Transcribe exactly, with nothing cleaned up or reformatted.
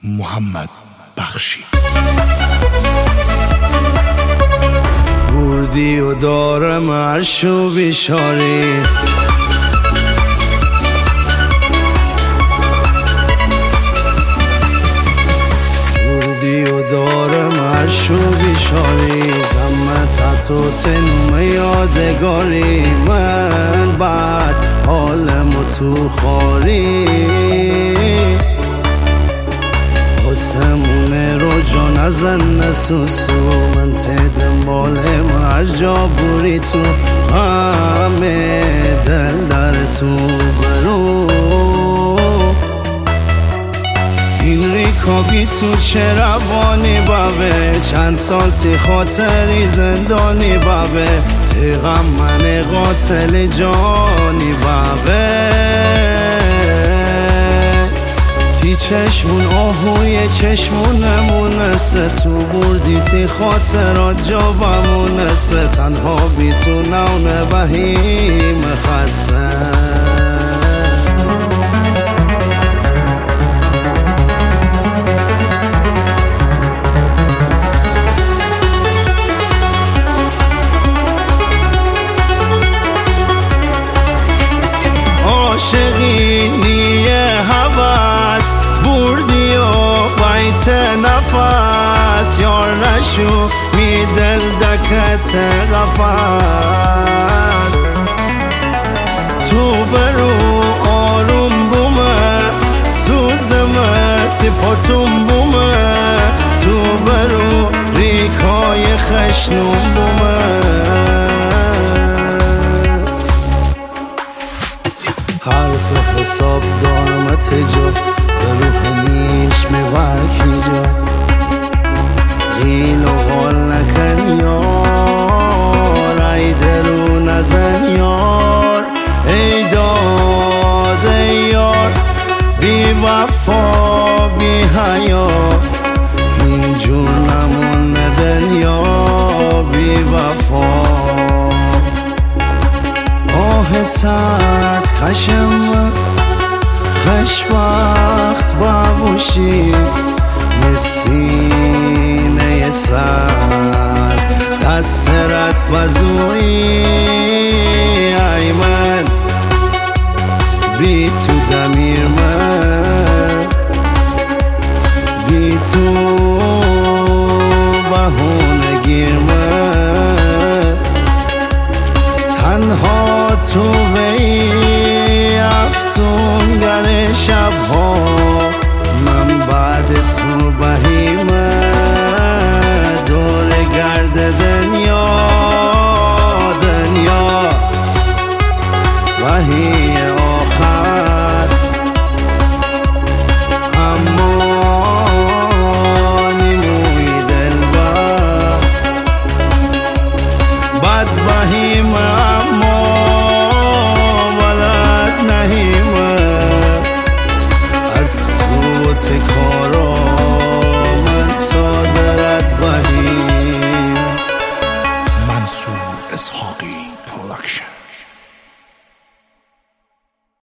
محمد بخشی. بردی و دارم عرش و بیشاری، بردی و دارم عرش و بیشاری، زمت و تنوم یادگاری، من بعد حالم و تو خاری، آسمونه رو جا نزن نسوسو، من تدم بالم هر جا بوری تو، همه دل در تو برو، این ریکابی تو چه روانی بابه، چند سال تی خاطری زندانی بابه، تی غم من قاتل جانی بابه، تی چشمون آهوی چشمونمونسته، تو بردی تی خاطرات جابمونسته، تنها بی تو نونه بهیم خسته، عاشقینی هوس بردی و بیت نفس، یار نشو می دل دکت غفص، تو برو آروم بومه سوزمه تی پاتون بومه، تو برو ریکای خشنون بومه، حرف حساب دارمت جا به روح نیش میورکی جا، غیل و غال نکن یار، ای درو نزن یار، ای داد ای یار، بی وفا بی حیا، اینجور نمون ندن یا بی وفا، آه سرد کشم خشبخت بابوشی، نسینه سرد دست رد بزوی، ای من بی تو ضمیر من، بی تو بهونه گیر من، تنها تو وی افسونگر شبها، من بعد تو بهیمه دور گرد دنیا، دنیا وحی آخر